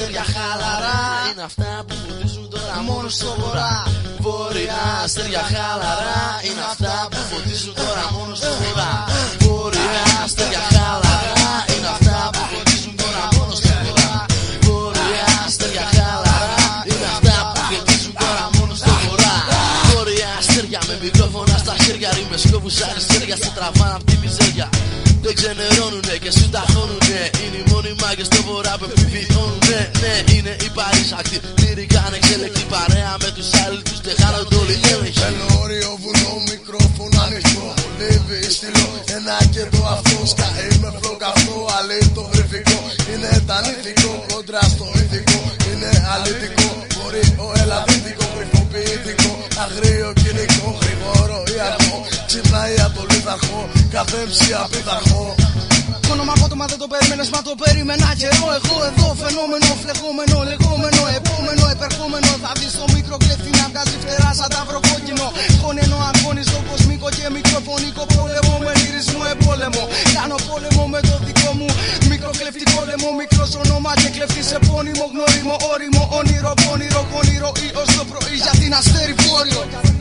αστέρια χαλαρά είναι αυτά που φωτίζουν τώρα μόνο στο βορρά. Βόρεια αστέρια χαλαρά είναι αυτά που φωτίζουν τώρα μόνο στο βορρά. Βόρεια αστέρια χαλαρά είναι αυτά που φωτίζουν τώρα μόνο στο βορρά. Βόρεια αστέρια χαλαρά είναι αυτά που φωτίζουν τώρα μόνο στο βορρά. Βόρεια αστέρια με μικρόφωνα στα χέρια, ρήμες κόβους αριστέρια σε τραβάνε απ' τη μιζέρια. Δεν ξενερώνουνε και συνταχώνουνε. Είναι οι μόνοι μάγκες στο βορρά που επιβιώνουνε. Ναι, είναι η παρήσακτη, λυρικά ανεξέλεκτη παρέα με τους άλλους τους δεν χάνονται όλοι έλεγχοι. Θέλω όριο βουνό, μικρόφωνο ανοιχτό, λίβι στυλό, ένα και το αυτό. Σκαεί με φλό καυτό, αλή το βρυφικό. Είναι τανήθικο, κόντρα στο ηθικό. Είναι αληθικό, μπορεί ο ελαδίτικο, κρυφοποιητικό. Αγρίο κοινικό, γρήγορο ή αργό. Ξυπνάει από το λιθαρχό, κάθε ψη απειθαρχό. Όνομα απότομα δεν το περίμενες, μα το περίμενα καιρό. Εγώ εδώ φαινόμενο, φλεγόμενο, λεγόμενο, επόμενο, επερχόμενο. Θα δεις το μικρό κλέφτη να βγάζει φτερά σαν ταυροκόκκινο. Χώνενο αγώνιστο, κοσμικό και μικροφωνικό πόλεμο. Με λυρισμό εμπόλεμο, κάνω πόλεμο με το δικό μου μικρό κλέφτη πόλεμο. Μικρός όνομα και κλέφτης επώνυμο, γνώριμο, όριμο, όνειρο, πόνιρο, γόνιρο ή ως το πρωί για την αστέρι βόρειο.